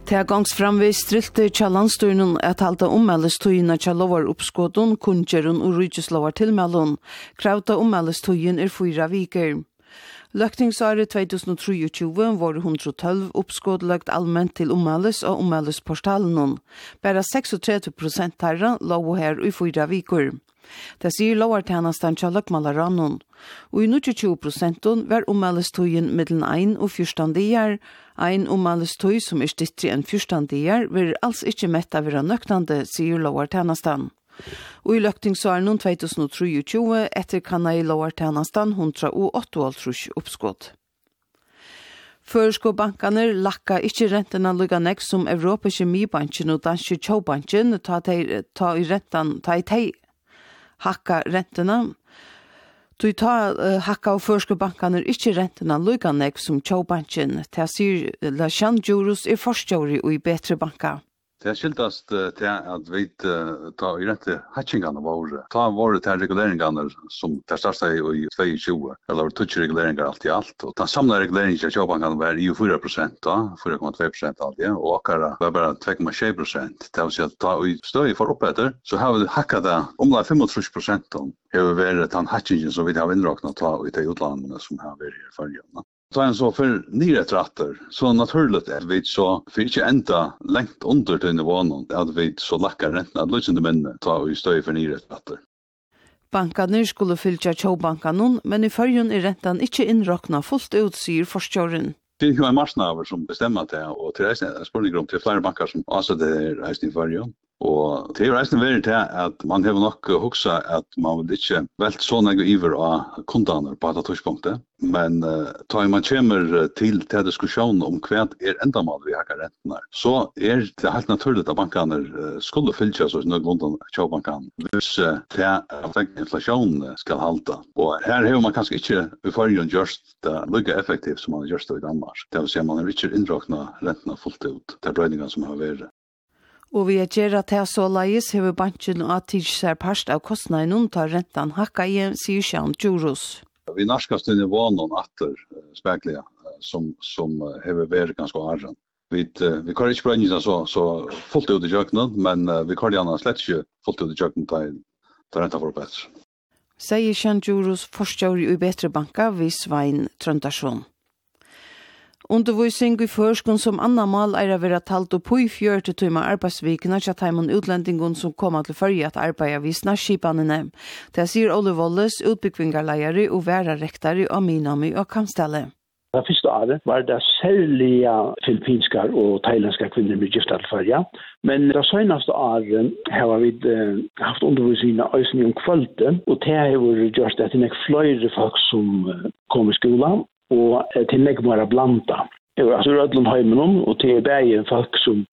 Til gangs framvis strilte tja landstyrnen at halda ommeldestøyene tja lovar oppskådun, kunngjørun og rydgeslovar tilmeldun. Krauta ommeldestøyen 4 viker. Løktingsåret 2023 var 112 oppskådlagt allment til ommeldes og ommeldesportalen. Bare 36% herra lov her i 4 viker. Det sier lovartjenestene til løkmalarannon. Og i 29% var ommeldestøyen middelen 1 og 14 dier. Ein ommeldestøy som stittre enn 14 dier vil alls ikke mette være nøktande, sier lovartjenestene. Og i løktingsåren 2023 etterkanna i lovartjenestene 108 oppskåd. Føresko bankene lakka ikke rentene lukka nek som Europa Kjemibanken og Danske Kjøbanken ta i rentan, ta i tei hakka rentene. Du tar hakka og føresko bankene ikke rentene lukka nek som Kjøbanken. Det sier Lashan Djurus forskjøri og i Betre Banka. Det er skiltast til at vi ta i rente hatchingene våre. Ta våre til reguleringene som det startet i 2020, eller 20 reguleringer alt i alt. Og den samlede reguleringen til Kjøbankene var i 4%, 4,2% alt det, og akkurat var bare 2,6%. Det vil si at ta i støy for oppetter, så har vi hakket det omlag 35%. Det har vært den hatchingen som vi har innraknet ta i de utlandene som har vært i fargen. Så en så för nyretratter så naturligt är vi så för inte ända längt under till nivån att vi så lackar räntorna lösande men ta i stöd för nyretratter. Bankarna skulle fylla Kjøbanken, men i förrjun är räntan inte inrakna fullt ut, sier forskjøren. Det är ju en marsnaver som bestämmer det och till resten spurningar om till flera bankar som alltså det är resten i förrjun. Og det er resten veldig til at man har nok huksa at man vil ikke velt så nøye iver av kundene på dette tidspunktet. Men da man kommer til diskusjonen om hva endamål vi har rentene, så det helt naturligt at bankene skulle fylle seg noenlunde Kjøbankene hvis inflasjonen skal halta. Og her har man kanskje ikke i forrige gjort det like effektivt som man har gjort det i Danmark. Det vil si at man har ikke innraknet rentene fullt ut til brøydningene som har vært. Og vi gjør til så leies hever banken og at seg parst av kostnaden tar rentan hakka igjen, sier Sjan Djurus. Vi narskast i nivån og atter spekliga som hever vært ganske arren. Vi kan ikke brønne så fullt ut i kjøkkenen, men vi kan gjerne slett ikke fullt ut i kjøkkenen til renta for bedre. Sier Sjan Djurus forskjøri i Betre Banka ved Svein Trøndarsson. Undervisning i førskon som anna mal er å være talt opp i 40 timer arbeidsvikene til teimen utlendingen som kommer til førje at arbeide vid snarskipanene. Det sier Ole Volles, utbyggvingarleiere og værerektare av Minami og Kamstelle. Det første året var det særlige filippinske og thailandske kvinner med gifta til førje. Men det seneste året har vi haft undervisning av øyne om kvalitet, og det har vært gjort at det er flere folk som kommer i skolen, og til meg må være blanda. Altså Rødland Heimenom, og til begge folk som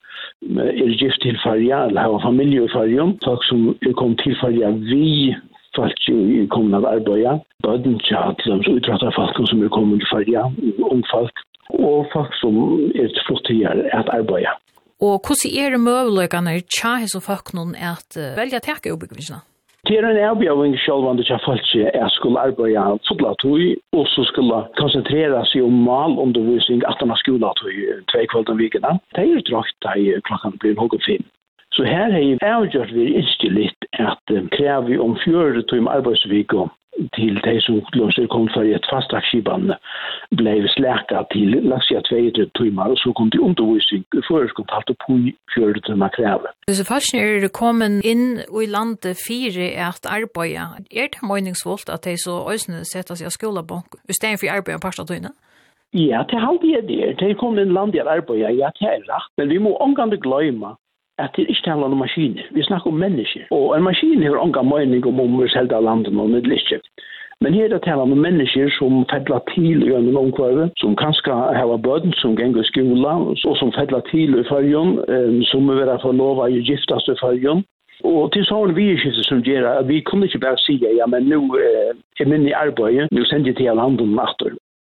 gift til Farja, eller har familie i Farja, folk som kommet til Farja vi folk i kommunal arbeid, bøden til dem som utrettet folk som kommet til Farja, ung folk, og folk som flott til at arbeid. Og hvordan det mulighetene til så folk noen at velge til å byggvisene? Det er en avbjøring selv om det ikke folk jeg skulle arbeide fotlatøy, og så skulle konsentrere seg om malundervisning at man skulle tøy 2 kvelden vikene. Det er drakt da klokken blir noe fin. Så her har jeg avgjort vi innstilt at krever om 4 timer arbeidsvike til de som kom for et fastdragsskibene ble slæket til laksia 2 timer, og så kom de undervisning før kom talt på 4 timer krever. Hvis forskning kommet inn i landet 4 at arbeide, det meningsfullt at de så øyne setter seg av skolebank i stedet for arbeid på parstatøyene? Ja, det er alltid det. De kommer inn i landet at arbeide, ja, det er rett. Men vi må omgående glemme at det ikke taler om maskiner. Vi snakker om mennesker. Og en maskin har ånga mening om vi selger av landet og middel ikke. Men her er det taler om mennesker som fettler til i en omkvarve, som kanskje har bøden, som ganger i skolen, og som fettler til i fargen, som vil være for lov å giftes i fargen. Og til sånn vi som gjør at vi kunne ikke bare si, ja, men nå er min i arbeidet, nå sender jeg til landet natter.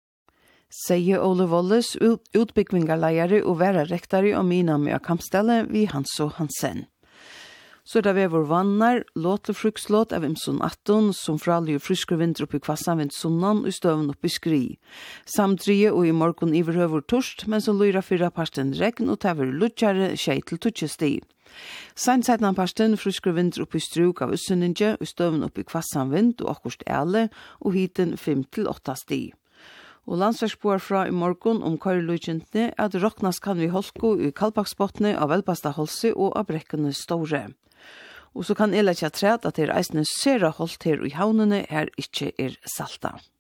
Sier Ole Volles, utbyggvingarleiere og værerektare og Minami og Kamstelle ved Hans og Hansen. Så det vever vannar, låtlefrukslåt av imson 18, som fralig og frisker vinter oppi kvassanvind sunnan og støven oppi skri. Samtrie og i morgon iverhøver torst, men som lyra fyra parsten regn og tever luttjare skjei til tutsjesti. Seinsetnan parsten frisker vinter oppi struk av ussunninge og støven oppi kvassanvind og akkurst ele og hiten 5-8 sti. Og landsverksboar fra i morgon om køyrelujkjentene at roknas kan vi holko i Kalbaksbotne av Velbasta Holse og av Brekkene Store. Og så kan jeg lage træt at det eisne sera holdt her i havnene her ikkje salta.